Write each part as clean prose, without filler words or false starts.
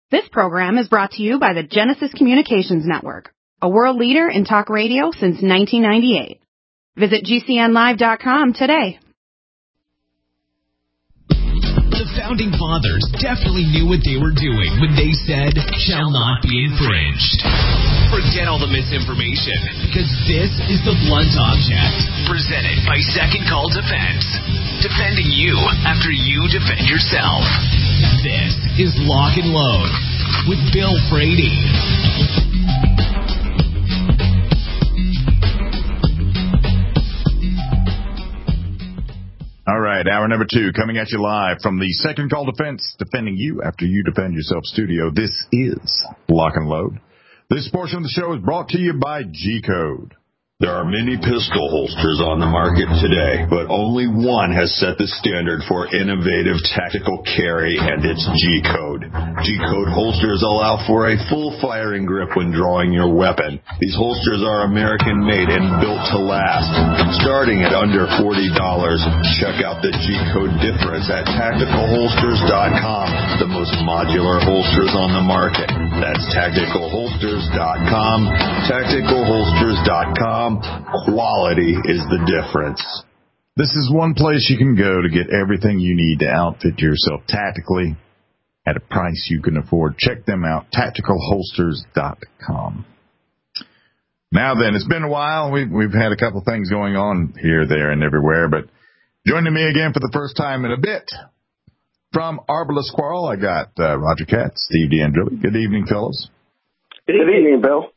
This program is brought to you by the Genesis Communications Network, a world leader in talk radio since 1998. Visit GCNlive.com today. The Founding Fathers definitely knew what they were doing when they said, "shall not be infringed." Forget all the misinformation, because this is The Blunt Object, presented by Second Call Defense. Defending you after you defend yourself. This is Lock and Load with Bill Frady. All right, hour number 2 coming at you live from the Second Call Defense, defending you after you defend yourself studio. This is Lock and Load. This portion of the show is brought to you by G-Code. There are many pistol holsters on the market today, but only one has set the standard for innovative tactical carry, and it's G-Code. G-Code holsters allow for a full firing grip when drawing your weapon. These holsters are American-made and built to last. Starting at under $40, check out the G-Code difference at TacticalHolsters.com, the most modular holsters on the market. That's TacticalHolsters.com, TacticalHolsters.com. Quality is the difference. This is one place you can go to get everything you need to outfit yourself tactically at a price you can afford. Check them out, TacticalHolsters.com. Now then, it's been a while. We've had a couple things going on here, there, and everywhere, but joining me again for the first time in a bit, from Arbala Squirrel, I got Roger Katz, Steve D'Angelo. Good evening, fellows. Good evening, Bill.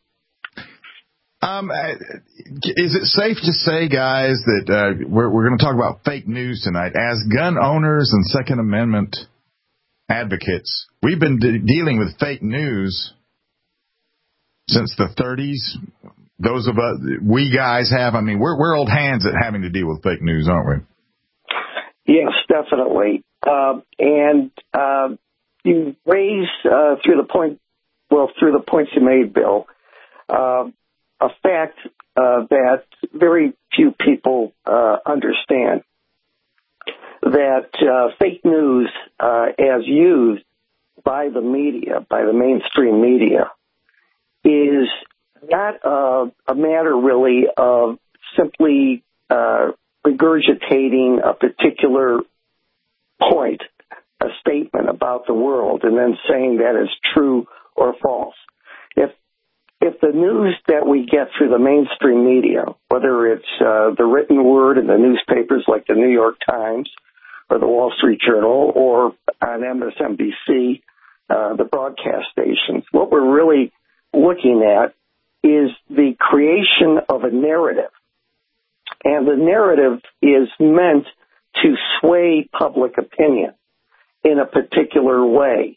Is it safe to say, guys, that we're going to talk about fake news tonight? As gun owners and Second Amendment advocates, we've been dealing with fake news since the 30s. Those of us, we guys have, I mean, we're old hands at having to deal with fake news, aren't we? Yes, definitely. And you raised through the points you made, Bill, a fact that very few people understand, that fake news, as used by the media, by the mainstream media, is not a matter really of simply regurgitating a particular point, a statement about the world, and then saying that is true or false. If the news that we get through the mainstream media, whether it's the written word in the newspapers like the New York Times or the Wall Street Journal or on MSNBC, the broadcast stations, what we're really looking at is the creation of a narrative. And the narrative is meant to sway public opinion in a particular way.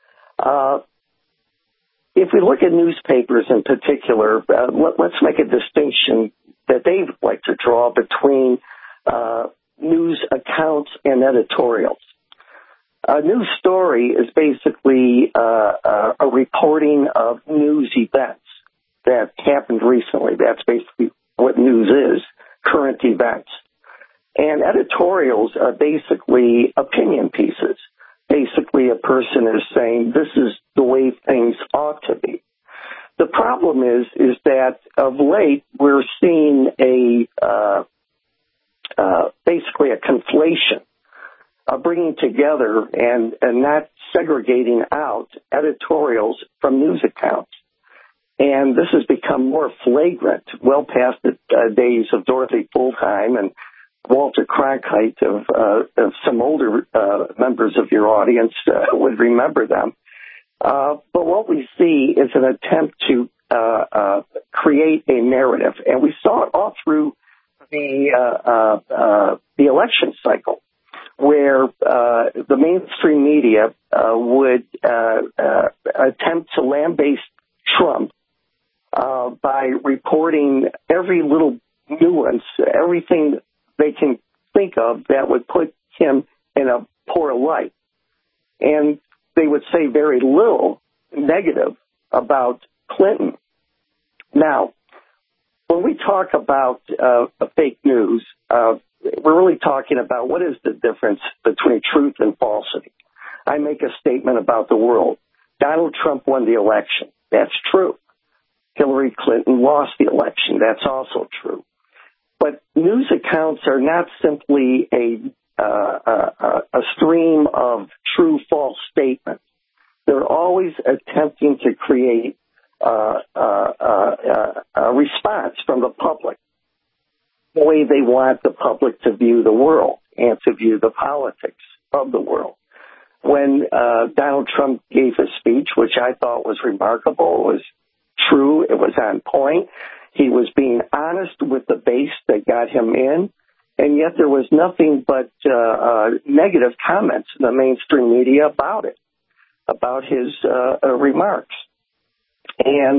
If we look at newspapers in particular, let's make a distinction that they like to draw between news accounts and editorials. A news story is basically a reporting of news events that happened recently. That's basically what news is, current events. And editorials are basically opinion pieces. Basically, a person is saying, this is the way things ought to be. The problem is that of late, we're seeing basically a conflation, bringing together and not segregating out editorials from news accounts. And this has become more flagrant, well past the days of Dorothy Fulltime and Walter Cronkite, of some older members of your audience would remember them. But what we see is an attempt to create a narrative, and we saw it all through the election cycle, where the mainstream media would attempt to lambaste Trump by reporting every little nuance, everything they can think of that would put him in a poor light. And they would say very little negative about Clinton. Now, when we talk about fake news, we're really talking about what is the difference between truth and falsity. I make a statement about the world. Donald Trump won the election. That's true. Hillary Clinton lost the election. That's also true. But news accounts are not simply a stream of true false statements. They're always attempting to create a response from the public, the way they want the public to view the world and to view the politics of the world. When Donald Trump gave his speech, which I thought was remarkable, it was true, it was on point, he was being honest with the base that got him in, and yet there was nothing but negative comments in the mainstream media about it, about his remarks. And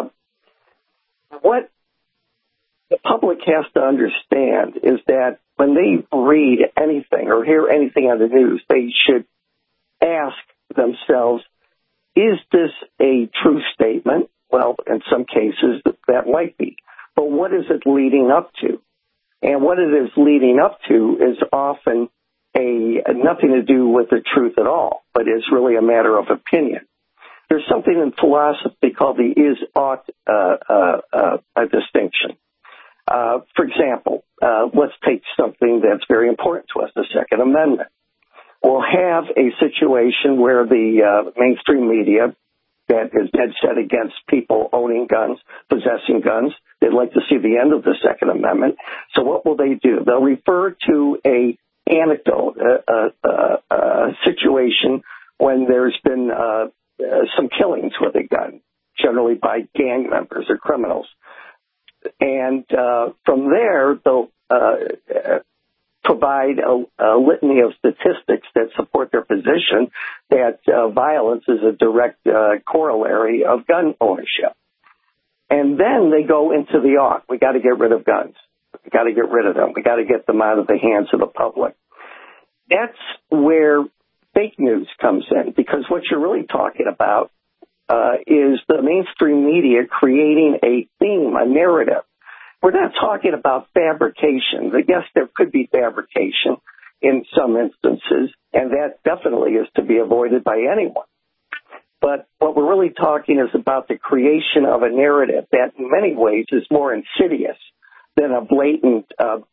what the public has to understand is that when they read anything or hear anything on the news, they should ask themselves, is this a true statement? Well, in some cases, that might be. But what is it leading up to? And what it is leading up to is often nothing to do with the truth at all, but is really a matter of opinion. There's something in philosophy called the is-ought distinction. For example, let's take something that's very important to us, the Second Amendment. We'll have a situation where the mainstream media that is dead set against people owning guns, possessing guns, they'd like to see the end of the Second Amendment. So what will they do? They'll refer to a anecdote, a situation when there's been some killings with a gun, generally by gang members or criminals. And from there, they'll provide a litany of statistics that support their position that violence is a direct corollary of gun ownership. And then they go into the ought. We got to get rid of guns. We got to get rid of them. We got to get them out of the hands of the public. That's where fake news comes in, because what you're really talking about is the mainstream media creating a theme, a narrative. We're not talking about fabrication. Yes, there could be fabrication in some instances, and that definitely is to be avoided by anyone. But what we're really talking is about the creation of a narrative that in many ways is more insidious than a blatant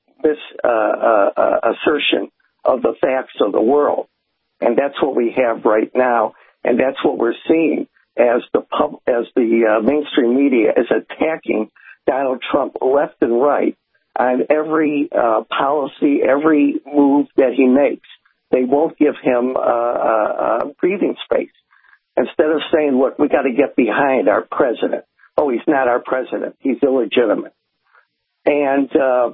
assertion of the facts of the world. And that's what we have right now, and that's what we're seeing as the mainstream media is attacking Donald Trump left and right on every policy, every move that he makes. They won't give him breathing space. Instead of saying, look, we got to get behind our president. Oh, he's not our president. He's illegitimate. And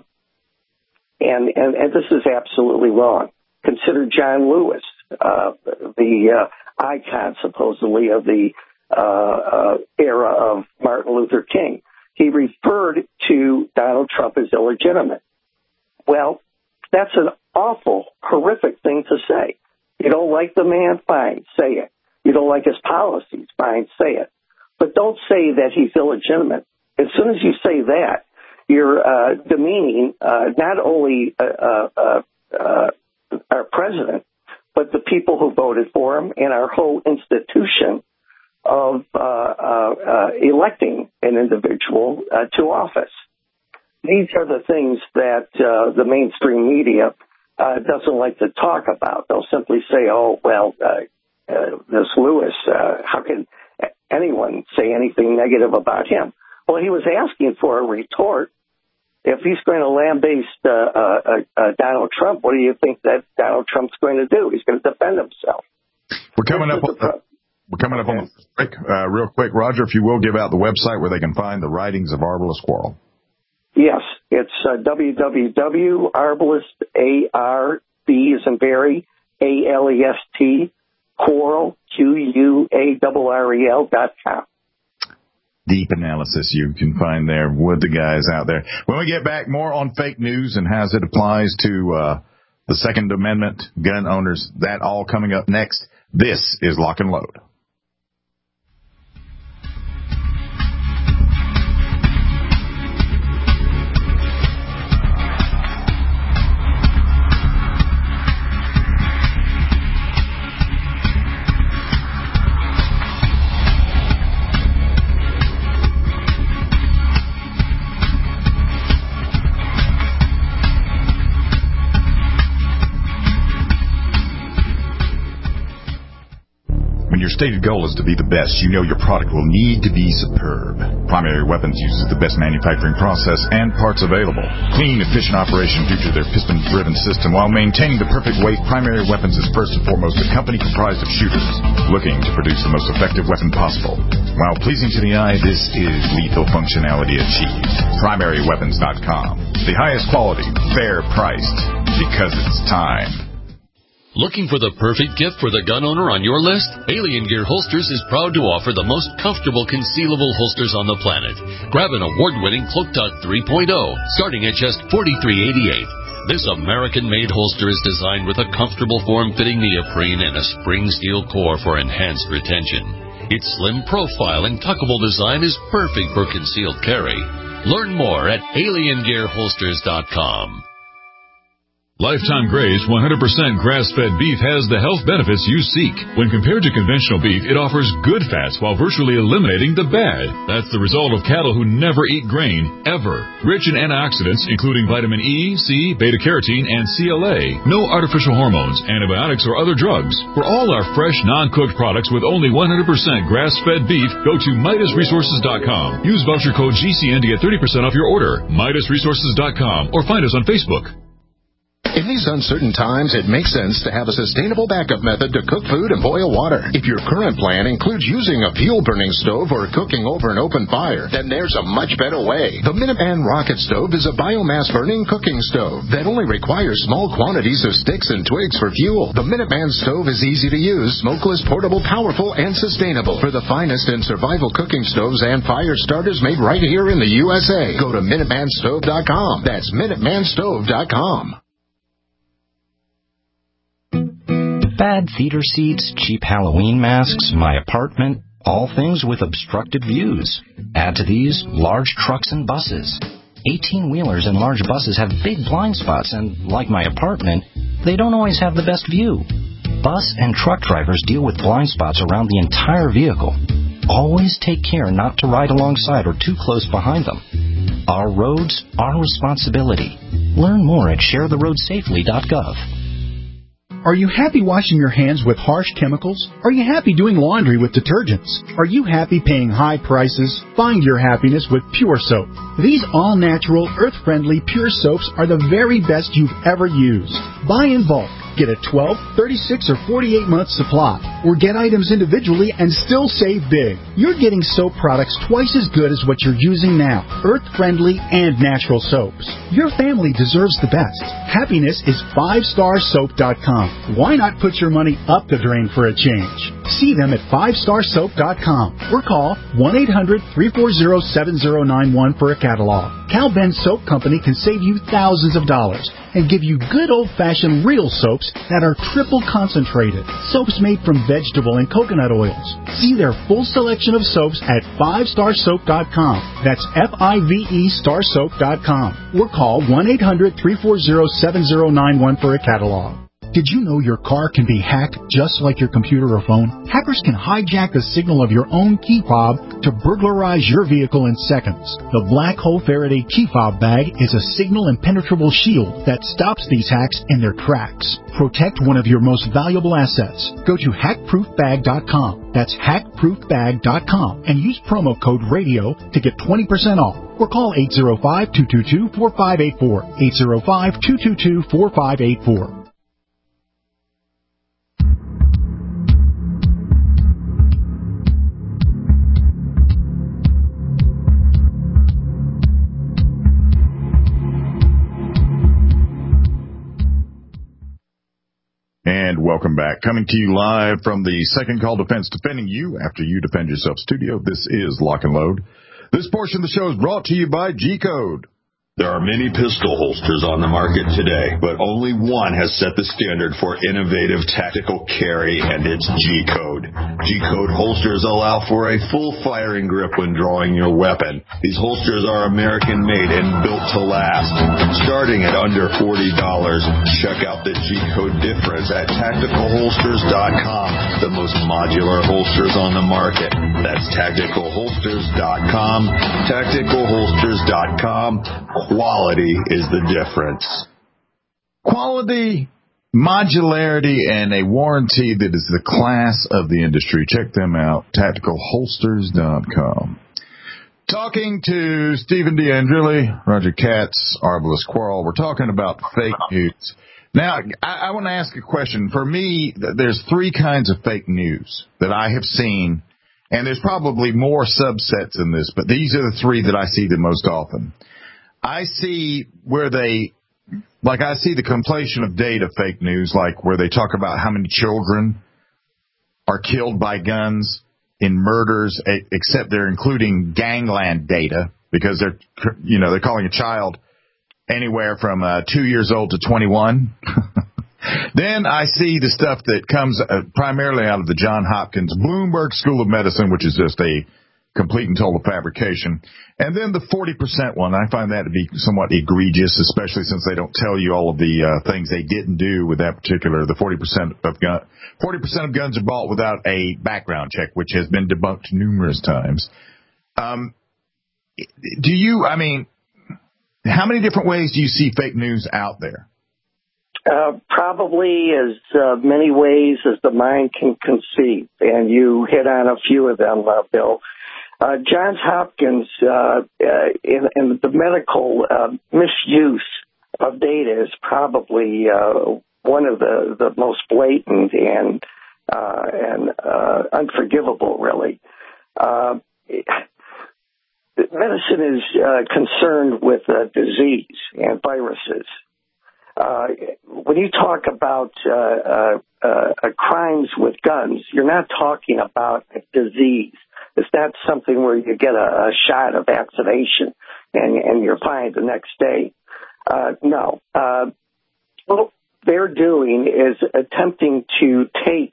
this is absolutely wrong. Consider John Lewis, the icon, supposedly, of the era of Martin Luther King. He referred to Donald Trump as illegitimate. Well, that's an awful, horrific thing to say. You don't like the man? Fine, say it. You don't like his policies? Fine, say it. But don't say that he's illegitimate. As soon as you say that, you're demeaning not only our president, but the people who voted for him and our whole institution of electing an individual to office. These are the things that the mainstream media doesn't like to talk about. They'll simply say, oh, well, this Lewis, how can anyone say anything negative about him? Well, he was asking for a retort. If he's going to lambaste Donald Trump, what do you think that Donald Trump's going to do? He's going to defend himself. We're coming up on the break. Real quick, Roger, if you will, give out the website where they can find the writings of Arbalest Quarrel. Yes, it's www.arbalest, A-R-B as in Barry, A-L-E-S-T, Quarrel, Q-U-A-R-R-E-L.com. Deep analysis you can find there with the guys out there. When we get back, more on fake news and how it applies to the Second Amendment, gun owners, that all coming up next. This is Lock and Load. stated goal is to be the best, you know your product will need to be superb. Primary Weapons uses the best manufacturing process and parts available. Clean, efficient operation due to their piston-driven system. While maintaining the perfect weight, Primary Weapons is first and foremost a company comprised of shooters looking to produce the most effective weapon possible. While pleasing to the eye, this is lethal functionality achieved. PrimaryWeapons.com. The highest quality, fair priced, because it's time. Looking for the perfect gift for the gun owner on your list? Alien Gear Holsters is proud to offer the most comfortable concealable holsters on the planet. Grab an award-winning Cloak Tuck 3.0, starting at just $43.88. This American-made holster is designed with a comfortable form-fitting neoprene and a spring steel core for enhanced retention. Its slim profile and tuckable design is perfect for concealed carry. Learn more at aliengearholsters.com. Lifetime Gray's 100% grass-fed beef has the health benefits you seek. When compared to conventional beef, it offers good fats while virtually eliminating the bad. That's the result of cattle who never eat grain, ever. Rich in antioxidants, including vitamin E, C, beta-carotene, and CLA. No artificial hormones, antibiotics, or other drugs. For all our fresh, non-cooked products with only 100% grass-fed beef, go to MidasResources.com. Use voucher code GCN to get 30% off your order. MidasResources.com or find us on Facebook. In these uncertain times, it makes sense to have a sustainable backup method to cook food and boil water. If your current plan includes using a fuel-burning stove or cooking over an open fire, then there's a much better way. The Minuteman Rocket Stove is a biomass-burning cooking stove that only requires small quantities of sticks and twigs for fuel. The Minuteman Stove is easy to use, smokeless, portable, powerful, and sustainable. For the finest in survival cooking stoves and fire starters made right here in the USA, go to MinutemanStove.com. That's MinutemanStove.com. Bad theater seats, cheap Halloween masks, my apartment, all things with obstructed views. Add to these, large trucks and buses. 18-wheelers and large buses have big blind spots, and like my apartment, they don't always have the best view. Bus and truck drivers deal with blind spots around the entire vehicle. Always take care not to ride alongside or too close behind them. Our roads, our responsibility. Learn more at sharetheroadsafely.gov. Are you happy washing your hands with harsh chemicals? Are you happy doing laundry with detergents? Are you happy paying high prices? Find your happiness with Pure Soap. These all-natural, earth-friendly Pure Soaps are the very best you've ever used. Buy in bulk. Get a 12, 36, or 48-month supply, or get items individually and still save big. You're getting soap products twice as good as what you're using now, earth-friendly and natural soaps. Your family deserves the best. Happiness is 5starsoap.com. Why not put your money up the drain for a change? See them at 5starsoap.com or call 1-800-340-7091 for a catalog. Cal Ben Soap Company can save you thousands of dollars and give you good old-fashioned real soaps that are triple concentrated. Soaps made from vegetable and coconut oils. See their full selection of soaps at 5starsoap.com. That's F-I-V-E starsoap.com. Or call 1-800-340-7091 for a catalog. Did you know your car can be hacked just like your computer or phone? Hackers can hijack the signal of your own key fob to burglarize your vehicle in seconds. The Black Hole Faraday key fob bag is a signal impenetrable shield that stops these hacks in their tracks. Protect one of your most valuable assets. Go to hackproofbag.com. That's hackproofbag.com and use promo code RADIO to get 20% off. Or call 805-222-4584. 805-222-4584. And welcome back. Coming to you live from the Second Call Defense, defending you after you defend yourself studio. This is Lock and Load. This portion of the show is brought to you by G-Code. There are many pistol holsters on the market today, but only one has set the standard for innovative tactical carry, and it's G-Code. G-Code holsters allow for a full firing grip when drawing your weapon. These holsters are American-made and built to last. Starting at under $40, check out the G-Code difference at TacticalHolsters.com, the most modular holsters on the market. That's TacticalHolsters.com, TacticalHolsters.com. Quality is the difference. Quality modularity and a warranty that is the class of the industry. Check them out, tacticalholsters.com. Talking to Stephen D'Angeli, Roger Katz, Arbalest Quarrel. We're talking about fake news. Now, I want to ask a question. For me, there's three kinds of fake news that I have seen, and there's probably more subsets in this, but these are the three that I see the most often. I see where I see the conflation of data fake news, like where they talk about how many children are killed by guns in murders, except they're including gangland data because they're calling a child anywhere from 2 years old to 21. Then I see the stuff that comes primarily out of the Johns Hopkins Bloomberg School of Medicine, which is just a complete and total fabrication. And then the 40% one, I find that to be somewhat egregious, especially since they don't tell you all of the things they didn't do with that particular. The 40% of guns are bought without a background check, which has been debunked numerous times. How many different ways do you see fake news out there? Probably as many ways as the mind can conceive, and you hit on a few of them, Bill. Johns Hopkins and the medical misuse of data is probably one of the most blatant and unforgivable, really. Medicine is concerned with disease and viruses. When you talk about crimes with guns, you're not talking about a disease. It's not something where you get a shot of vaccination and you're fine the next day. No. What they're doing is attempting to take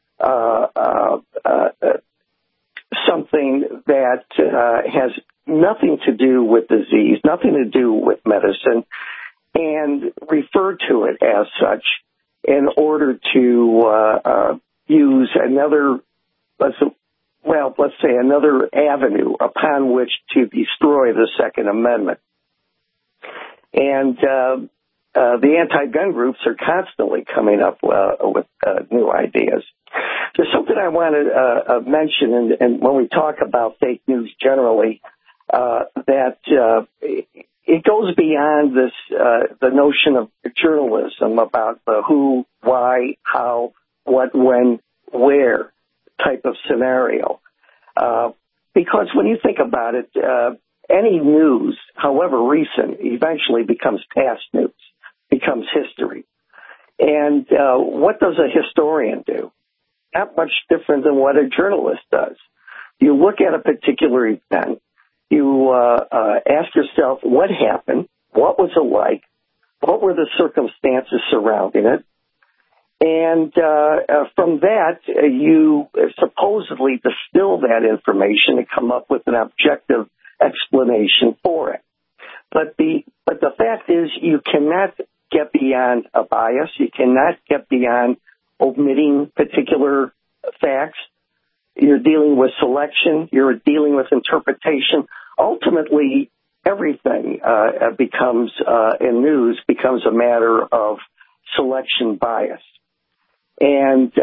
something that has nothing to do with disease, nothing to do with medicine, and refer to it as such in order to use another, let's say another avenue upon which to destroy the Second Amendment. And the anti-gun groups are constantly coming up with new ideas. There's something I want to mention, and when we talk about fake news generally, that it goes beyond this the notion of journalism about the who, why, how, what, when, where type of scenario. Because when you think about it, any news, however recent, eventually becomes past news, becomes history. And what does a historian do? Not much different than what a journalist does. You look at a particular event, you ask yourself what happened, what was it like, what were the circumstances surrounding it, and from that you supposedly distill that information and come up with an objective explanation for it. But the fact is you cannot get beyond a bias, you cannot get beyond omitting particular facts. You're dealing with selection. You're dealing with interpretation. Ultimately, everything becomes in news becomes a matter of selection bias, and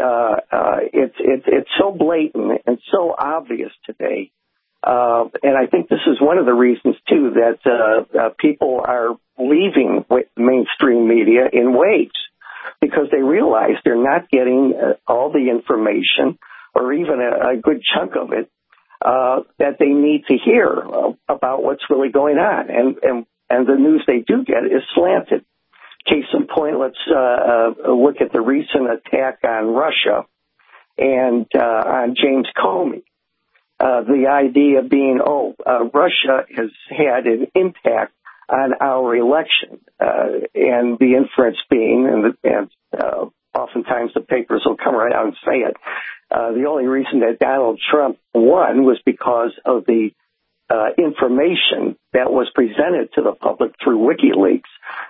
it's so blatant and so obvious today. And I think this is one of the reasons too that people are leaving mainstream media in waves, because they realize they're not getting all the information or even a good chunk of it that they need to hear about what's really going on. And the news they do get is slanted. Case in point, let's look at the recent attack on Russia and on James Comey. The idea being, Russia has had an impact on our election, and the inference being, and oftentimes the papers will come right out and say it, the only reason that Donald Trump won was because of the information that was presented to the public through WikiLeaks,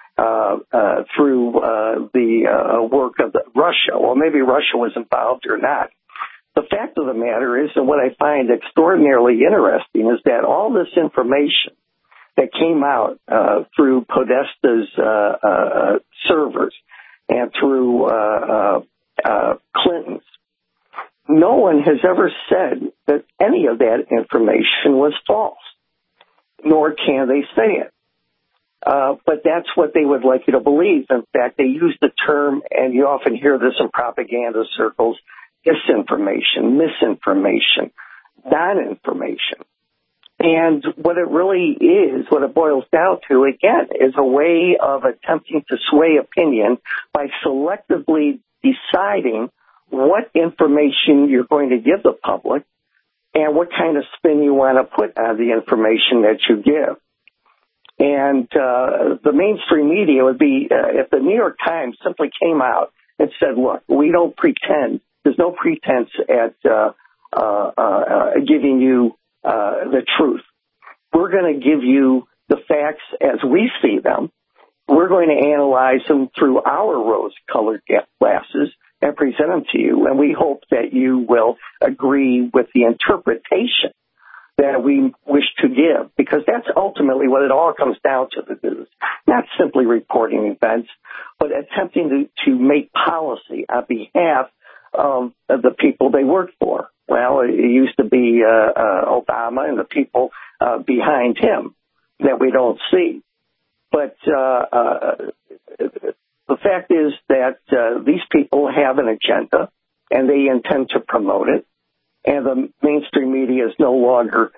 through the work of Russia. Well, maybe Russia was involved or not. The fact of the matter is, and what I find extraordinarily interesting, is that all this information that came out through Podesta's servers and through Clinton's. No one has ever said that any of that information was false, nor can they say it. But that's what they would like you to believe. In fact, they use the term, and you often hear this in propaganda circles, disinformation, misinformation, non-information. And what it really is, what it boils down to, again, is a way of attempting to sway opinion by selectively deciding what information you're going to give the public and what kind of spin you want to put on the information that you give. And the mainstream media would be, if the New York Times simply came out and said, look, we don't pretend, there's no pretense at giving you the truth. We're going to give you the facts as we see them. We're going to analyze them through our rose-colored glasses and present them to you, and we hope that you will agree with the interpretation that we wish to give, because that's ultimately what it all comes down to, the news. Not simply reporting events, but attempting to make policy on behalf of the people they work for. Well, it used to be Obama and the people behind him that we don't see. But the fact is that these people have an agenda, and they intend to promote it. And the mainstream media is no longer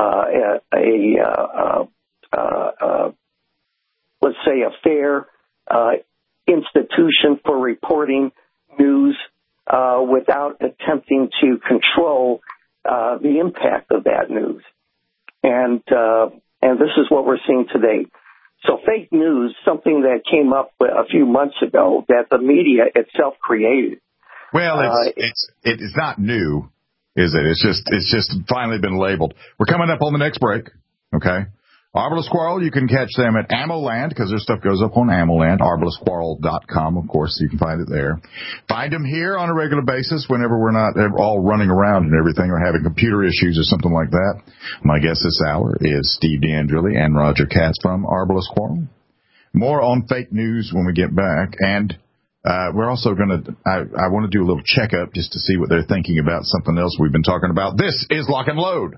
let's say, a fair institution for reporting news without attempting to control the impact of that news. And this is what we're seeing today. So fake news, something that came up a few months ago that the media itself created. Well, it's not new, is it? It's just finally been labeled. We're coming up on the next break, okay? Arbalest Squirrel, you can catch them at AmmoLand, because their stuff goes up on AmmoLand, arbalestsquirrel.com, of course, you can find it there. Find them here on a regular basis whenever we're not all running around and everything or having computer issues or something like that. My guest this hour is Steve D'Angeli and Roger Katz from Arbalest Squirrel. More on fake news when we get back, and we're also going to, I want to do a little checkup just to see what they're thinking about something else we've been talking about. This is Lock and Load.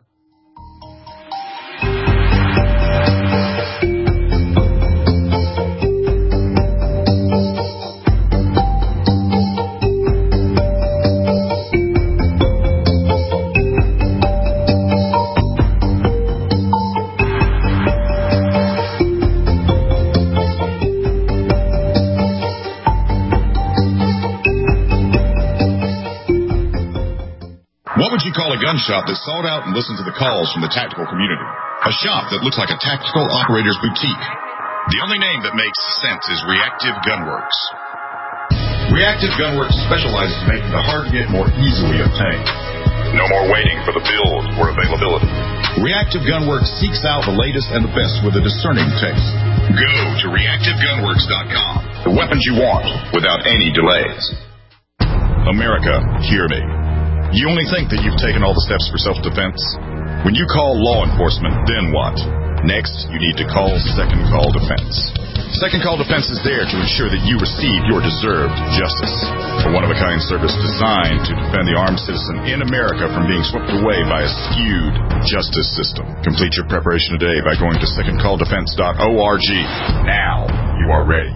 What would you call a gun shop that sought out and listened to the calls from the tactical community? A shop that looks like a tactical operator's boutique. The only name that makes sense is Reactive Gunworks. Reactive Gunworks specializes in making the hard-to-get more easily obtained. No more waiting for the build or availability. Reactive Gunworks seeks out the latest and the best with a discerning taste. Go to reactivegunworks.com. The weapons you want without any delays. America, hear me. You only think that you've taken all the steps for self-defense? When you call law enforcement, then what? Next, you need to call Second Call Defense. Second Call Defense is there to ensure that you receive your deserved justice. A one-of-a-kind service designed to defend the armed citizen in America from being swept away by a skewed justice system. Complete your preparation today by going to secondcalldefense.org. Now you are ready.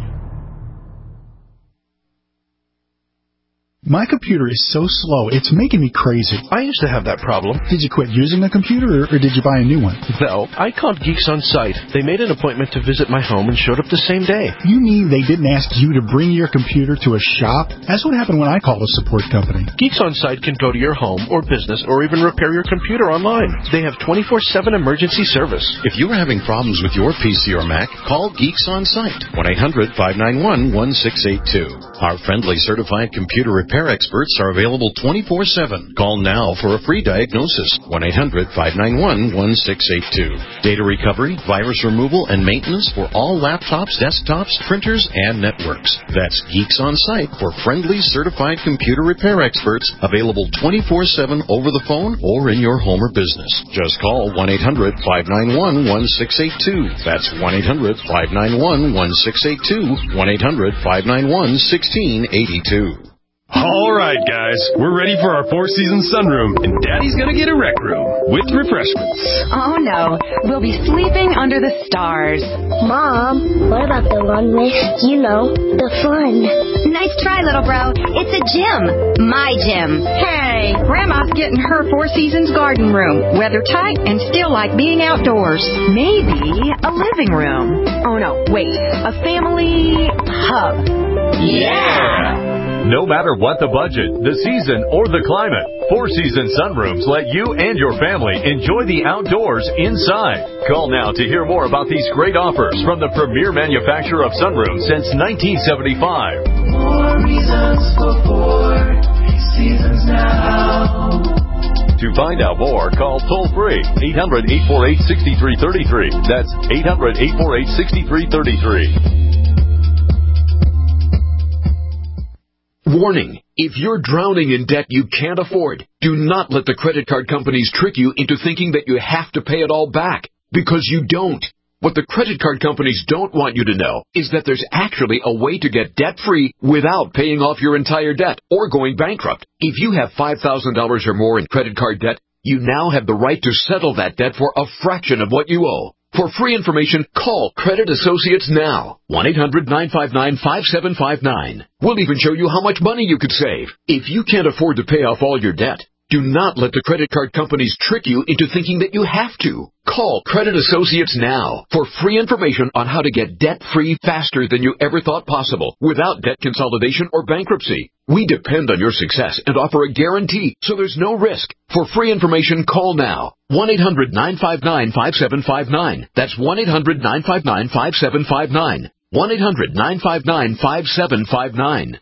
My computer is so slow, it's making me crazy. I used to have that problem. Did you quit using the computer, or did you buy a new one? No, I called Geeks On Site. They made an appointment to visit my home and showed up the same day. You mean they didn't ask you to bring your computer to a shop? That's what happened when I called a support company. Geeks On Site can go to your home or business or even repair your computer online. They have 24/7 emergency service. If you are having problems with your PC or Mac, call Geeks On Site. 1-800-591-1682. Our friendly certified computer repair repair experts are available 24/7. Call now for a free diagnosis. 1-800-591-1682. Data recovery, virus removal, and maintenance for all laptops, desktops, printers, and networks. That's Geeks On Site for friendly, certified computer repair experts available 24/7 over the phone or in your home or business. Just call 1-800-591-1682. That's 1-800-591-1682. 1-800-591-1682. All right, guys, we're ready for our four-season sunroom, and Daddy's gonna get a rec room with refreshments. Oh, no. We'll be sleeping under the stars. Mom, what about the one with, the fun? Nice try, little bro. It's a gym. My gym. Hey, Grandma's getting her Four Seasons garden room. Weather tight and still like being outdoors. Maybe a living room. Oh, no, wait. A family hub. Yeah! No matter what the budget, the season, or the climate, Four Seasons Sunrooms let you and your family enjoy the outdoors inside. Call now to hear more about these great offers from the premier manufacturer of sunrooms since 1975. More reasons for Four Seasons now. To find out more, call toll-free 800-848-6333. That's 800-848-6333. Warning, if you're drowning in debt you can't afford, do not let the credit card companies trick you into thinking that you have to pay it all back, because you don't. What the credit card companies don't want you to know is that there's actually a way to get debt-free without paying off your entire debt or going bankrupt. If you have $5,000 or more in credit card debt, you now have the right to settle that debt for a fraction of what you owe. For free information, call Credit Associates now. 1-800-959-5759. We'll even show you how much money you could save. If you can't afford to pay off all your debt, do not let the credit card companies trick you into thinking that you have to. Call Credit Associates now for free information on how to get debt-free faster than you ever thought possible without debt consolidation or bankruptcy. We depend on your success and offer a guarantee, so there's no risk. For free information, call now. 1-800-959-5759. That's 1-800-959-5759. 1-800-959-5759.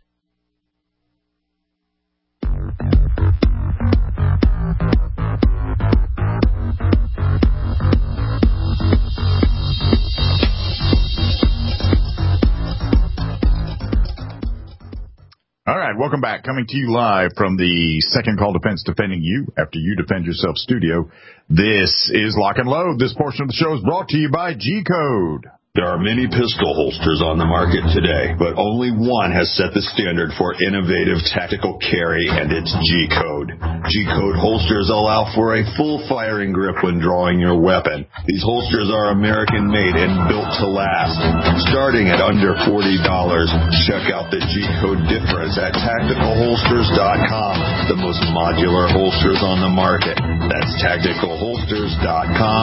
All right, welcome back. Coming to you live from the Second Call Defense Defending You After You Defend Yourself studio. This is Lock and Load. This portion of the show is brought to you by G-Code. There are many pistol holsters on the market today, but only one has set the standard for innovative tactical carry, and it's G-Code. G-Code holsters allow for a full firing grip when drawing your weapon. These holsters are American-made and built to last. Starting at under $40, check out the G-Code difference at TacticalHolsters.com, the most modular holsters on the market. That's TacticalHolsters.com,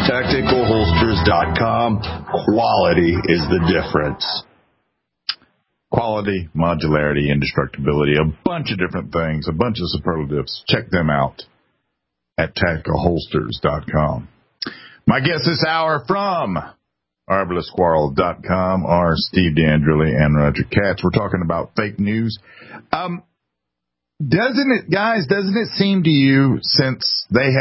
TacticalHolsters.com. Quality is the difference. Quality, modularity, indestructibility, a bunch of different things, a bunch of superlatives. Check them out at TacticalHolsters.com. My guest this hour from ArbalestSquirrel.com are Steve D'Angeli and Roger Katz. We're talking about fake news. Doesn't it seem to you, since they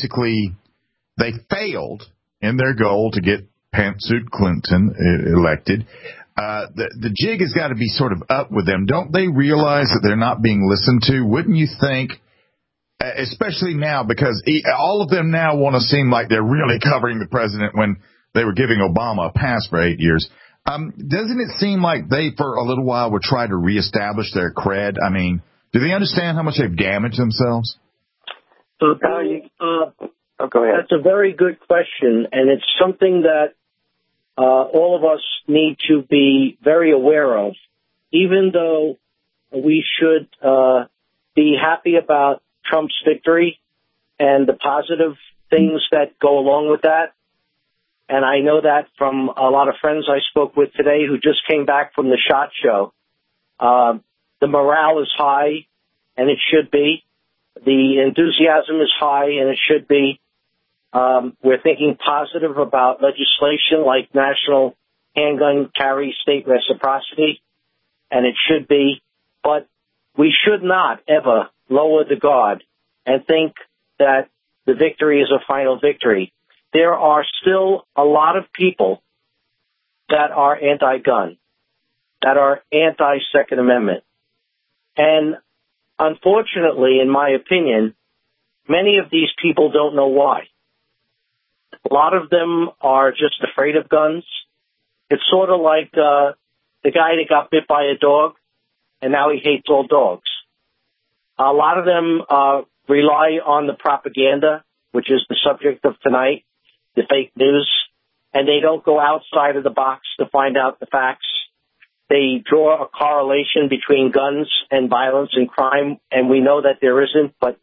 failed in their goal to get Pantsuit Clinton elected, the jig has got to be sort of up with them. Don't they realize that they're not being listened to? Wouldn't you think, especially now, because all of them now want to seem like they're really covering the president when they were giving Obama a pass for 8 years. Doesn't it seem like they, for a little while, would try to reestablish their cred? I mean, do they understand how much they've damaged themselves? Go ahead. That's a very good question, and it's something that all of us need to be very aware of. Even though we should be happy about Trump's victory and the positive things that go along with that, and I know that from a lot of friends I spoke with today who just came back from the SHOT Show. The morale is high, and it should be. The enthusiasm is high, and it should be. We're thinking positive about legislation like national handgun carry state reciprocity, and it should be. But we should not ever lower the guard and think that the victory is a final victory. There are still a lot of people that are anti-gun, that are anti-Second Amendment. And unfortunately, in my opinion, many of these people don't know why. A lot of them are just afraid of guns. It's sort of like the guy that got bit by a dog, and now he hates all dogs. A lot of them rely on the propaganda, which is the subject of tonight, the fake news, and they don't go outside of the box to find out the facts. They draw a correlation between guns and violence and crime, and we know that there isn't, but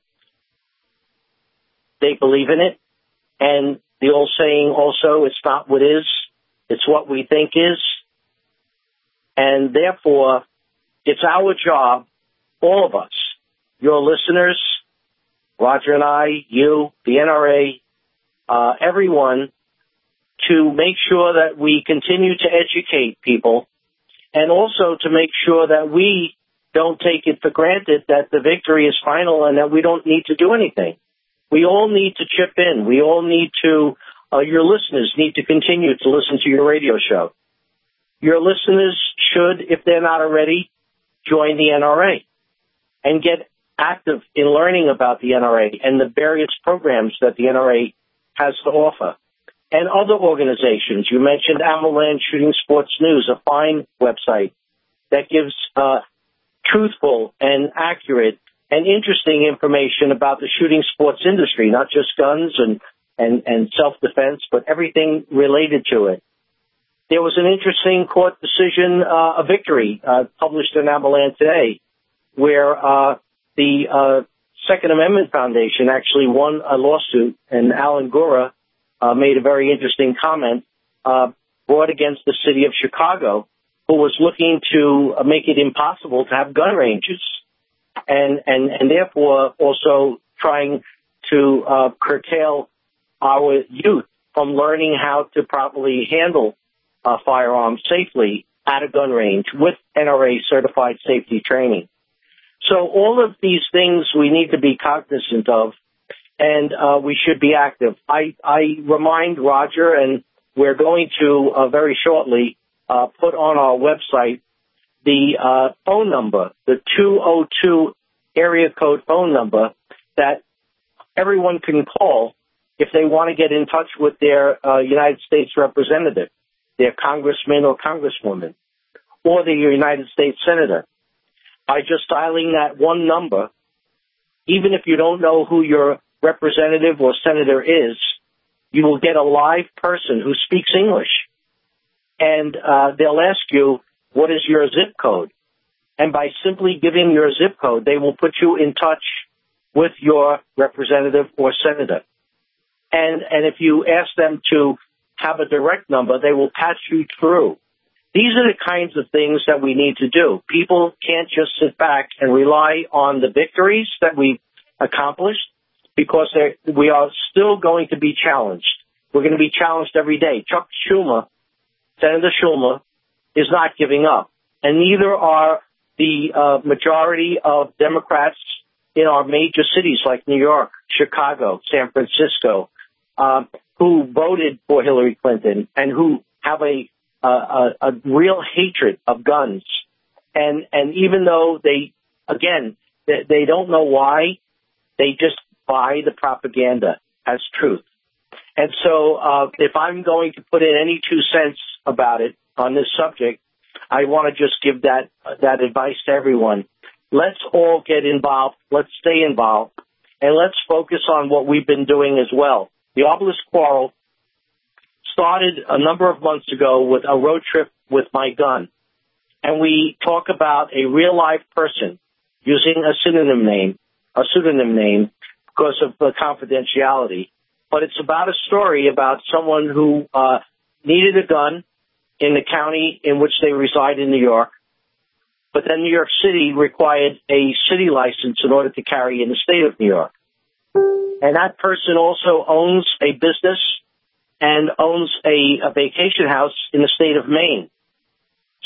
they believe in it. And the old saying also, it's not what is, it's what we think is. And therefore, it's our job, all of us, your listeners, Roger and I, you, the NRA, everyone, to make sure that we continue to educate people, and also to make sure that we don't take it for granted that the victory is final and that we don't need to do anything. We all need to chip in. We all need to, your listeners need to continue to listen to your radio show. Your listeners should, if they're not already, join the NRA and get active in learning about the NRA and the various programs that the NRA has to offer. And other organizations. You mentioned Amaland Shooting Sports News, a fine website that gives truthful and accurate and interesting information about the shooting sports industry, not just guns and self-defense, but everything related to it. There was an interesting court decision, a victory, published in Amaland today, where the Second Amendment Foundation actually won a lawsuit, and Alan Gura made a very interesting comment brought against the city of Chicago, who was looking to make it impossible to have gun ranges, and therefore also trying to curtail our youth from learning how to properly handle firearms safely at a gun range with NRA certified safety training. So all of these things we need to be cognizant of, and we should be active. I remind Roger, and we're going to very shortly put on our website the phone number, the 202 area code phone number that everyone can call if they want to get in touch with their United States representative, their congressman or congresswoman, or the United States senator. By just dialing that one number, even if you don't know who your representative or senator is, you will get a live person who speaks English. And they'll ask you, what is your zip code? And by simply giving your zip code, they will put you in touch with your representative or senator. And if you ask them to have a direct number, they will patch you through. These are the kinds of things that we need to do. People can't just sit back and rely on the victories that we've accomplished, because we are still going to be challenged. We're going to be challenged every day. Chuck Schumer, Senator Schumer, is not giving up. And neither are the majority of Democrats in our major cities like New York, Chicago, San Francisco, who voted for Hillary Clinton and who have a real hatred of guns. And even though they don't know why, they just buy the propaganda as truth. And so if I'm going to put in any 2 cents about it on this subject, I want to just give that advice to everyone. Let's all get involved. Let's stay involved. And let's focus on what we've been doing as well. The Obelisk Quarrel started a number of months ago with a road trip with my gun. And we talk about a real live person using a pseudonym name because of the confidentiality. But it's about a story about someone who needed a gun in the county in which they reside in New York. But then New York City required a city license in order to carry in the state of New York. And that person also owns a business and owns a vacation house in the state of Maine.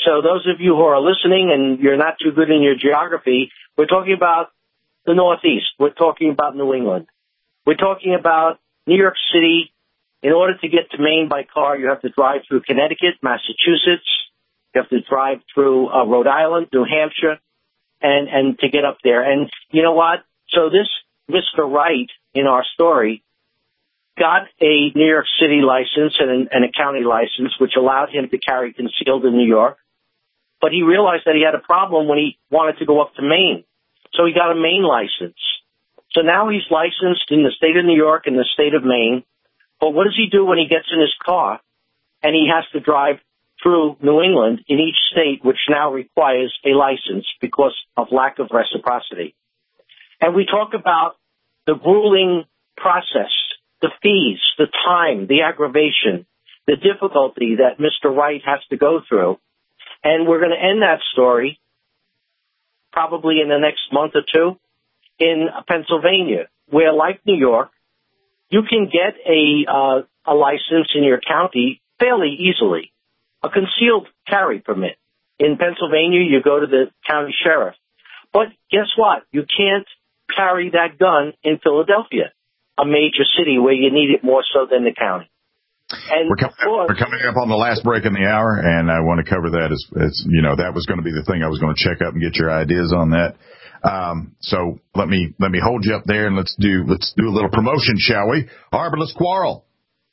So those of you who are listening and you're not too good in your geography, we're talking about the Northeast. We're talking about New England. We're talking about New York City. In order to get to Maine by car, you have to drive through Connecticut, Massachusetts. You have to drive through Rhode Island, New Hampshire, and to get up there. And you know what? So this Mr. Wright in our story got a New York City license and a county license, which allowed him to carry concealed in New York. But he realized that he had a problem when he wanted to go up to Maine. So he got a Maine license. So now he's licensed in the state of New York and the state of Maine. But what does he do when he gets in his car and he has to drive through New England in each state, which now requires a license because of lack of reciprocity? And we talk about the grueling process, the fees, the time, the aggravation, the difficulty that Mr. Wright has to go through. And we're going to end that story probably in the next month or two in Pennsylvania, where, like New York, you can get a license in your county fairly easily, a concealed carry permit. In Pennsylvania, you go to the county sheriff. But guess what? You can't carry that gun in Philadelphia, a major city where you need it more so than the county. And we're coming up on the last break in the hour, and I want to cover that as you know, that was going to be the thing I was going to check up and get your ideas on that. So let me hold you up there, and let's do a little promotion, shall we? Arbalest Quarrel.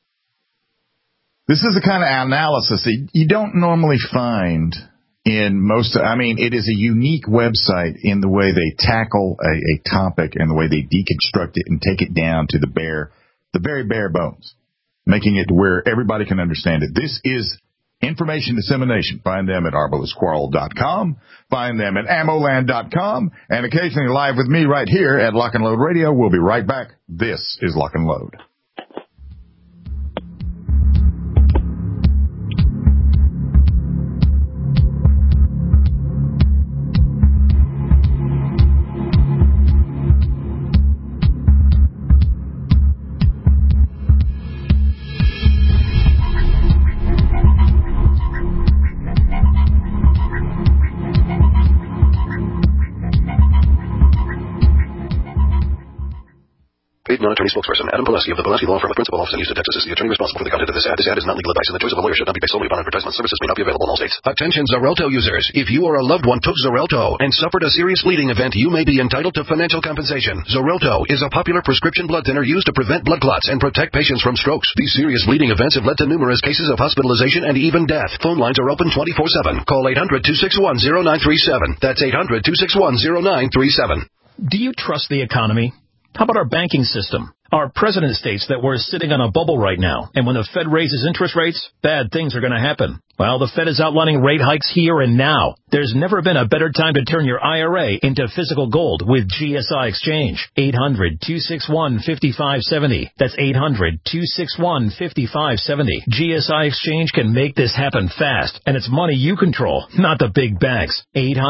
This is the kind of analysis that you don't normally find in most. I mean, it is a unique website in the way they tackle a topic and the way they deconstruct it and take it down to the very bare bones, making it where everybody can understand it. This is information dissemination. Find them at arbalestquarrel.com. Find them at ammoland.com. And occasionally live with me right here at Lock and Load Radio. We'll be right back. This is Lock and Load. Non-attorney spokesperson Adam Pulaski of the Pulaski Law Firm, a principal office in Houston, Texas, is the attorney responsible for the content of this ad. This ad is not legal advice, and the choice of a lawyer should not be based solely upon advertisement. Services may not be available in all states. Attention Xarelto users. If you or a loved one took Xarelto and suffered a serious bleeding event, you may be entitled to financial compensation. Xarelto is a popular prescription blood thinner used to prevent blood clots and protect patients from strokes. These serious bleeding events have led to numerous cases of hospitalization and even death. Phone lines are open 24/7. Call 800-261-0937. That's 800-261-0937. Do you trust the economy? How about our banking system? Our president states that we're sitting on a bubble right now, and when the Fed raises interest rates, bad things are going to happen. Well, the Fed is outlining rate hikes here and now. There's never been a better time to turn your IRA into physical gold with GSI Exchange. 800-261-5570. That's 800-261-5570. GSI Exchange can make this happen fast, and it's money you control, not the big banks.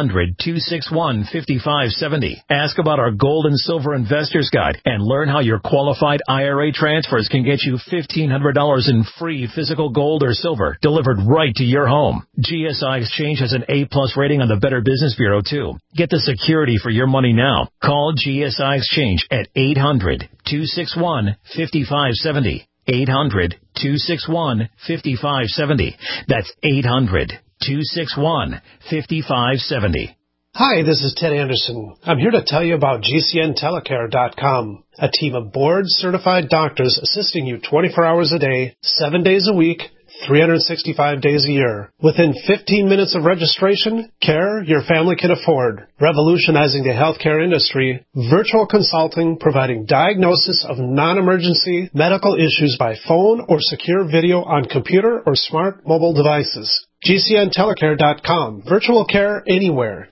800-261-5570. Ask about our gold and silver investors guide and learn how your qualified IRA transfers can get you $1,500 in free physical gold or silver delivered right to your home. GSI Exchange has an A-plus rating on the Better Business Bureau, too. Get the security for your money now. Call GSI Exchange at 800-261-5570. 800-261-5570. That's 800-261-5570. Hi, this is Ted Anderson. I'm here to tell you about GCNtelecare.com, a team of board-certified doctors assisting you 24 hours a day, 7 days a week, 365 days a year. Within 15 minutes of registration, care your family can afford. Revolutionizing the healthcare industry, virtual consulting providing diagnosis of non-emergency medical issues by phone or secure video on computer or smart mobile devices. GCNtelecare.com. Virtual care anywhere.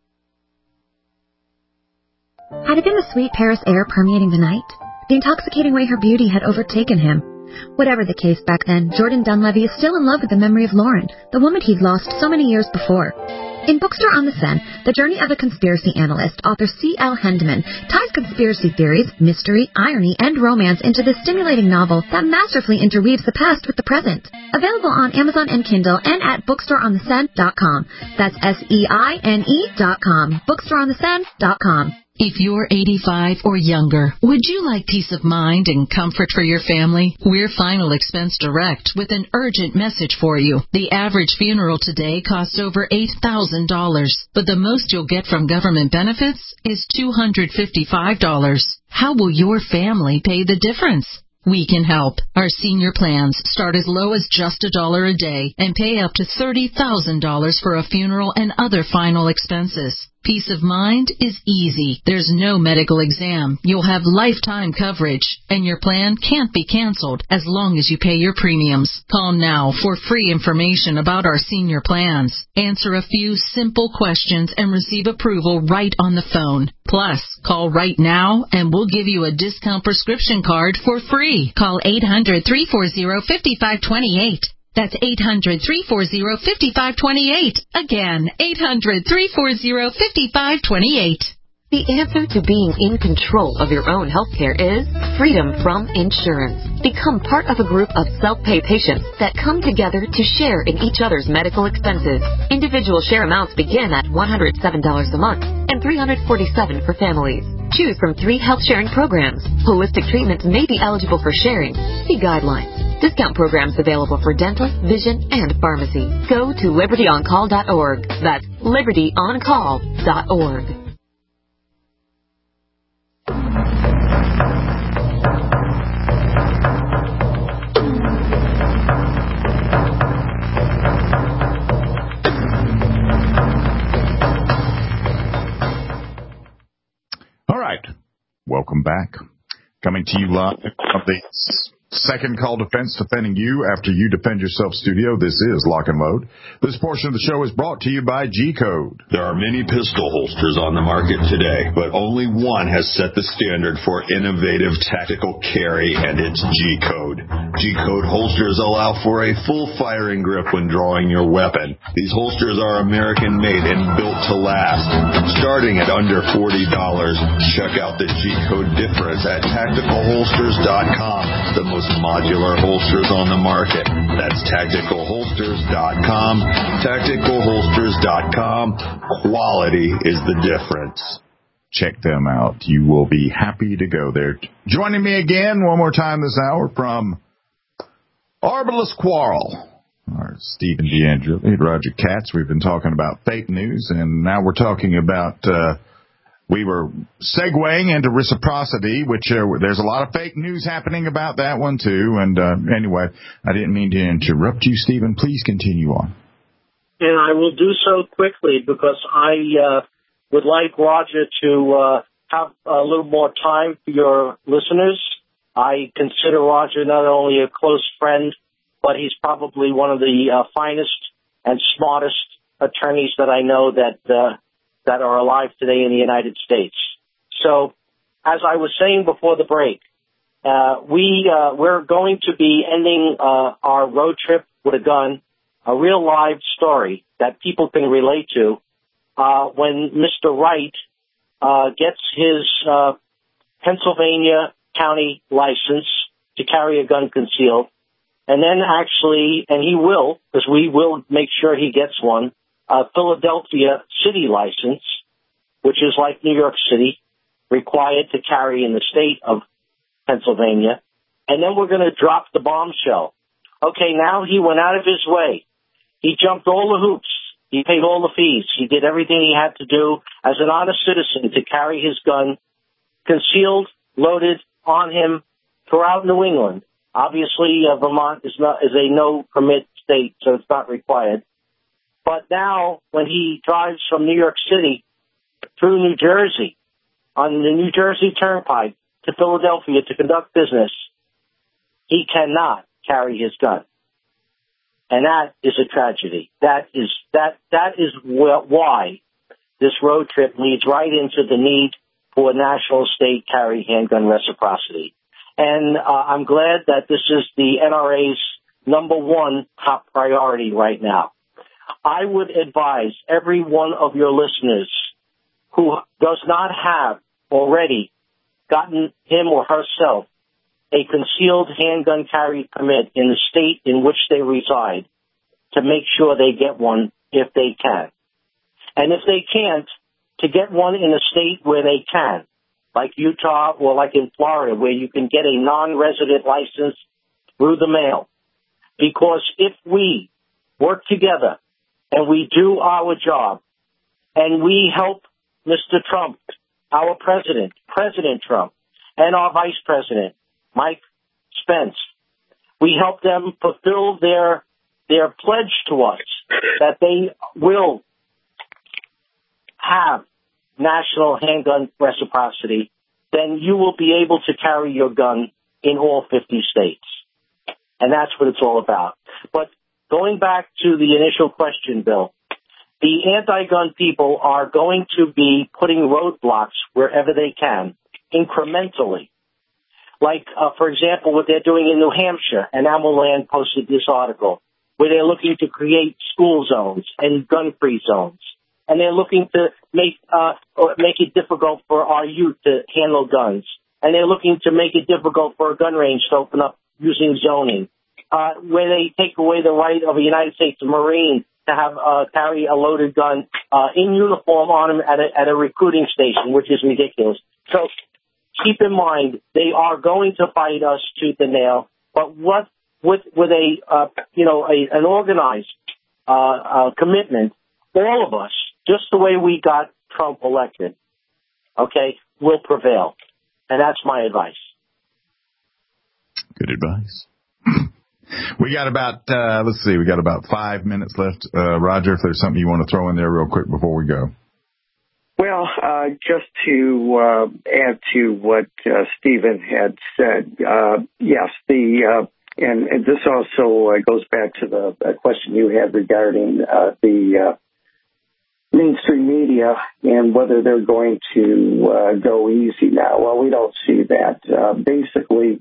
Had it been the sweet Paris air permeating the night? The intoxicating way her beauty had overtaken him? Whatever the case back then, Jordan Dunleavy is still in love with the memory of Lauren, the woman he'd lost so many years before. In Bookstore on the Seine, The Journey of a Conspiracy Analyst, author C.L. Hendeman ties conspiracy theories, mystery, irony, and romance into this stimulating novel that masterfully interweaves the past with the present. Available on Amazon and Kindle and at bookstoreontheseine.com. That's SEINE.com. Bookstoreontheseine.com. If you're 85 or younger, would you like peace of mind and comfort for your family? We're Final Expense Direct with an urgent message for you. The average funeral today costs over $8,000, but the most you'll get from government benefits is $255. How will your family pay the difference? We can help. Our senior plans start as low as just $1 a day and pay up to $30,000 for a funeral and other final expenses. Peace of mind is easy. There's no medical exam. You'll have lifetime coverage, and your plan can't be canceled as long as you pay your premiums. Call now for free information about our senior plans. Answer a few simple questions and receive approval right on the phone. Plus, call right now and we'll give you a discount prescription card for free. Call 800-340-5528. That's 800-340-5528. Again, 800-340-5528. The answer to being in control of your own healthcare is freedom from insurance. Become part of a group of self-pay patients that come together to share in each other's medical expenses. Individual share amounts begin at $107 a month and $347 for families. Choose from 3 health-sharing programs. Holistic treatments may be eligible for sharing. See guidelines. Discount programs available for dental, vision, and pharmacy. Go to libertyoncall.org. That's libertyoncall.org. All right. Welcome back. Coming to you live from the Second Call Defense, defending you after you defend yourself studio. This is Lock and Load. This portion of the show is brought to you by G-Code. There are many pistol holsters on the market today, but only one has set the standard for innovative tactical carry, and it's G-Code. G-Code holsters allow for a full firing grip when drawing your weapon. These holsters are American-made and built to last. Starting at under $40, check out the G-Code difference at tacticalholsters.com. The most modular holsters on the market. That's tacticalholsters.com. Tacticalholsters.com. Quality is the difference. Check them out. You will be happy to go there. Joining me again one more time this hour from Arbalest Quarrel, Stephen DeAngelo and Roger Katz. We've been talking about fake news, and now we're talking about we were segueing into reciprocity, which there's a lot of fake news happening about that one, too. And anyway, I didn't mean to interrupt you, Stephen. Please continue on. And I will do so quickly because I would like Roger to have a little more time for your listeners. I consider Roger not only a close friend, but he's probably one of the finest and smartest attorneys that I know that are alive today in the United States. So, as I was saying before the break, we're going to be ending our road trip with a gun, a real live story that people can relate to. When Mr. Wright gets his Pennsylvania county license to carry a gun concealed, and then actually, and he will, because we will make sure he gets one, Philadelphia city license, which is like New York City, required to carry in the state of Pennsylvania. And then we're going to drop the bombshell. Okay, now he went out of his way. He jumped all the hoops. He paid all the fees. He did everything he had to do as an honest citizen to carry his gun concealed, loaded on him throughout New England. Obviously, Vermont is a no permit state, so it's not required. But now, when he drives from New York City through New Jersey, on the New Jersey Turnpike to Philadelphia to conduct business, he cannot carry his gun. And that is a tragedy. That is why this road trip leads right into the need for national state carry handgun reciprocity. And I'm glad that this is the NRA's #1 top priority right now. I would advise every one of your listeners who does not have already gotten him or herself a concealed handgun carry permit in the state in which they reside to make sure they get one if they can. And if they can't, to get one in a state where they can, like Utah or like in Florida, where you can get a non-resident license through the mail. Because if we work together and we do our job and we help Mr. Trump, our president, President Trump, and our vice president, Mike Spence, we help them fulfill their pledge to us that they will have national handgun reciprocity, then you will be able to carry your gun in all 50 states. And that's what it's all about. But going back to the initial question, Bill, the anti-gun people are going to be putting roadblocks wherever they can, incrementally. Like, for example, what they're doing in New Hampshire, and Land posted this article, where they're looking to create school zones and gun-free zones. And they're looking to make it difficult for our youth to handle guns. And they're looking to make it difficult for a gun range to open up using zoning, where they take away the right of a United States Marine to have carry a loaded gun in uniform on him at a recruiting station, which is ridiculous. So keep in mind, they are going to fight us tooth and nail. But what with an organized commitment, all of us, just the way we got Trump elected, okay, will prevail. And that's my advice. Good advice. We got about 5 minutes left. Roger, if there's something you want to throw in there real quick before we go. Well, just to add to what Stephen had said, yes, and this also goes back to the question you had regarding the mainstream media and whether they're going to go easy now. Well, we don't see that. Basically,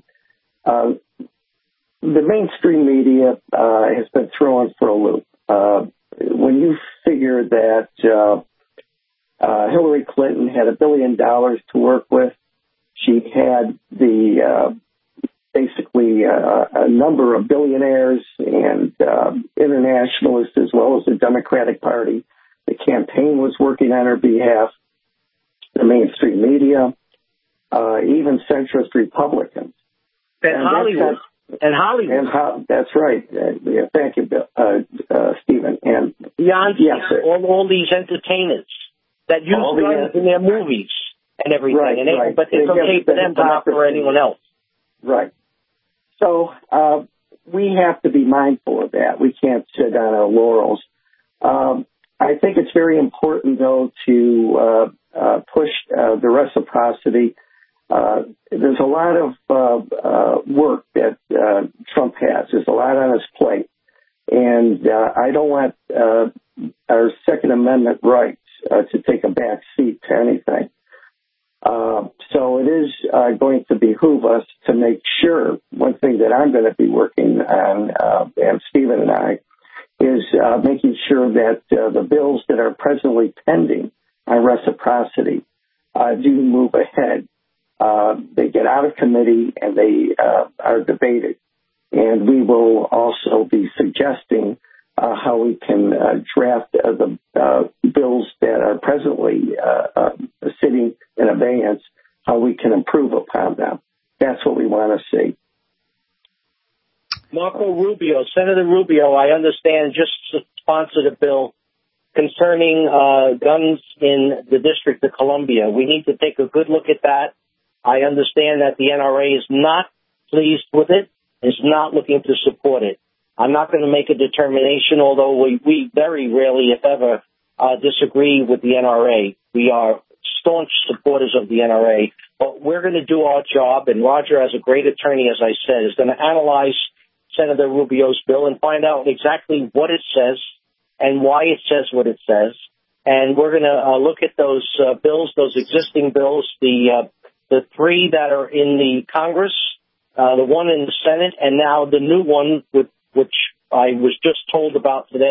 the mainstream media has been thrown for a loop. When you figure that Hillary Clinton had $1 billion to work with, she had basically a number of billionaires and internationalists as well as the Democratic Party. The campaign was working on her behalf. The mainstream media, even centrist Republicans. And Hollywood. That's right. Thank you, Bill, Stephen. And Beyonce, all these entertainers that use guns in their movies and everything. Right. But it's okay for them, but not for anyone else. Right. So we have to be mindful of that. We can't sit on our laurels. I think it's very important, though, to push the reciprocity. There's a lot of work that Trump has. There's a lot on his plate. And I don't want our Second Amendment rights to take a back seat to anything. So it is going to behoove us to make sure, one thing that I'm going to be working on, and Stephen and I, is making sure that the bills that are presently pending on reciprocity do move ahead. They get out of committee and they are debated. And we will also be suggesting how we can draft the bills that are presently sitting in abeyance, how we can improve upon them. That's what we want to see. Senator Rubio, I understand, just sponsored a bill concerning guns in the District of Columbia. We need to take a good look at that. I understand that the NRA is not pleased with it, is not looking to support it. I'm not going to make a determination, although we very rarely, if ever, disagree with the NRA. We are staunch supporters of the NRA, but we're going to do our job, and Roger, as a great attorney, as I said, is going to analyze Senator Rubio's bill and find out exactly what it says and why it says what it says. And we're going to look at those bills, those existing bills, the three that are in the Congress, the one in the Senate, and now the new one, which I was just told about today,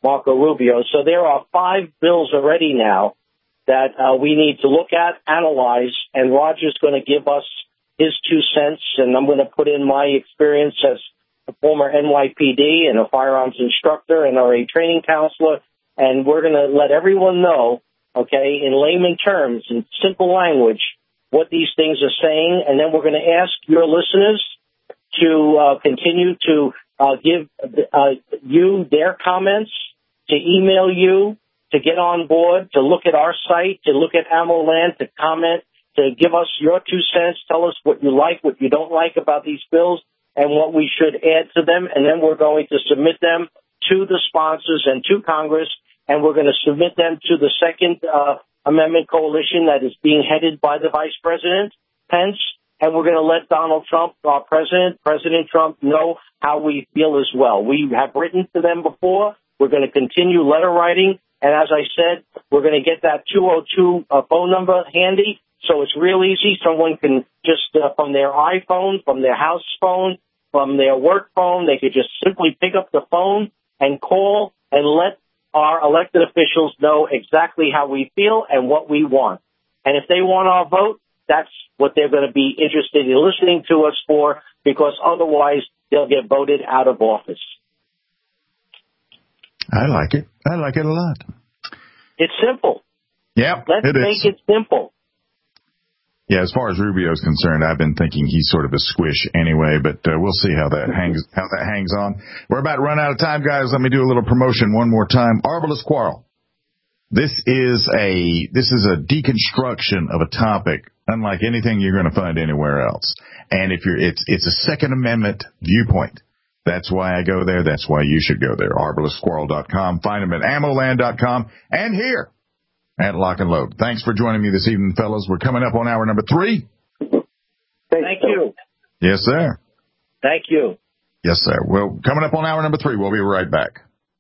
Marco Rubio. So there are 5 bills already now that we need to look at, analyze, and Roger's going to give us his 2 cents, and I'm going to put in my experience as a former NYPD and a firearms instructor and a training counselor, and we're going to let everyone know, okay, in layman terms, in simple language, what these things are saying, and then we're going to ask your listeners to continue to give you their comments, to email you, to get on board, to look at our site, to look at AmmoLand, to comment, to give us your 2 cents, tell us what you like, what you don't like about these bills, and what we should add to them, and then we're going to submit them to the sponsors and to Congress, and we're going to submit them to the Second Amendment Coalition that is being headed by the Vice President, Pence, and we're going to let Donald Trump, our President Trump, know how we feel as well. We have written to them before. We're going to continue letter writing, and as I said, we're going to get that 202 phone number handy, so it's real easy. Someone can just, from their iPhone, from their house phone, from their work phone, they could just simply pick up the phone and call and let our elected officials know exactly how we feel and what we want. And if they want our vote, that's what they're going to be interested in listening to us for, because otherwise they'll get voted out of office. I like it. I like it a lot. It's simple. Yep, Let's make it simple. Yeah, as far as Rubio's concerned, I've been thinking he's sort of a squish anyway, but we'll see how that hangs on. We're about to run out of time, guys. Let me do a little promotion one more time. Arbalest Quarrel. This is a deconstruction of a topic unlike anything you're going to find anywhere else. And it's a Second Amendment viewpoint. That's why I go there. That's why you should go there. ArbalestQuarrel.com. Find them at AmmoLand.com and here at Lock and Load. Thanks for joining me this evening, fellas. We're coming up on hour number 3. Thank you. Yes, sir. Thank you. Yes, sir. Well, coming up on hour number 3. We'll be right back.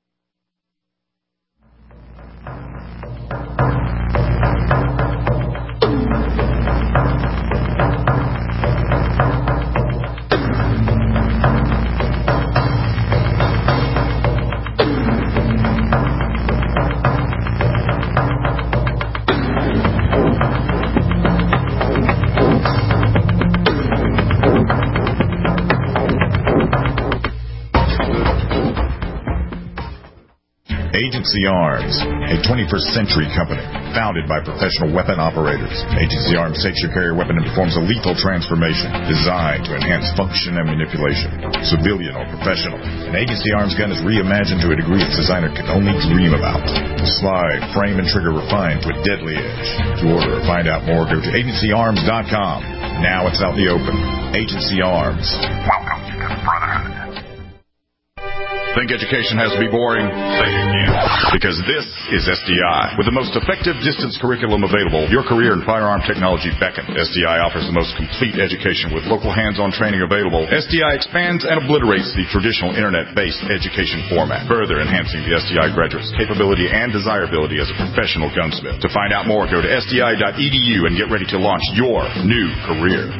Agency Arms, a 21st century company founded by professional weapon operators. Agency Arms takes your carrier weapon and performs a lethal transformation designed to enhance function and manipulation, civilian or professional. An Agency Arms gun is reimagined to a degree its designer could only dream about. Slide, frame, and trigger refined to a deadly edge. To order or find out more, go to agencyarms.com. Now it's out in the open. Agency Arms. Welcome to the Brotherhood. Think education has to be boring? Say it again. Because this is SDI. With the most effective distance curriculum available, your career in firearm technology beckons. SDI offers the most complete education with local hands-on training available. SDI expands and obliterates the traditional internet-based education format, further enhancing the SDI graduate's capability and desirability as a professional gunsmith. To find out more, go to sdi.edu and get ready to launch your new career.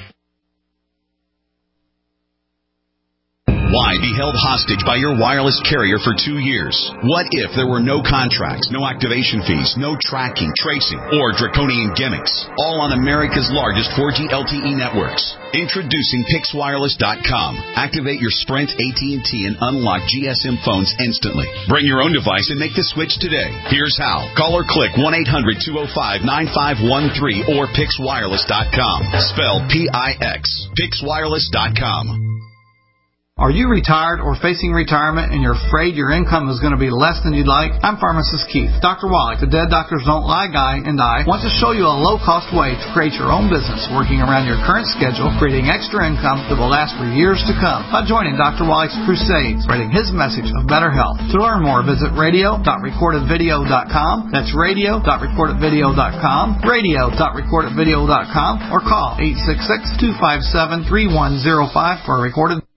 Why be held hostage by your wireless carrier for 2 years? What if there were no contracts, no activation fees, no tracking, tracing, or draconian gimmicks? All on America's largest 4G LTE networks. Introducing PixWireless.com. Activate your Sprint, AT&T, and unlock GSM phones instantly. Bring your own device and make the switch today. Here's how. Call or click 1-800-205-9513 or PixWireless.com. Spelled P-I-X. PixWireless.com. Are you retired or facing retirement and you're afraid your income is going to be less than you'd like? I'm Pharmacist Keith. Dr. Wallach, the Dead Doctors Don't Lie guy, and I want to show you a low-cost way to create your own business working around your current schedule, creating extra income that will last for years to come by joining Dr. Wallach's crusade, spreading his message of better health. To learn more, visit radio.recordedvideo.com. That's radio.recordedvideo.com, radio.recordedvideo.com, or call 866-257-3105 for a recorded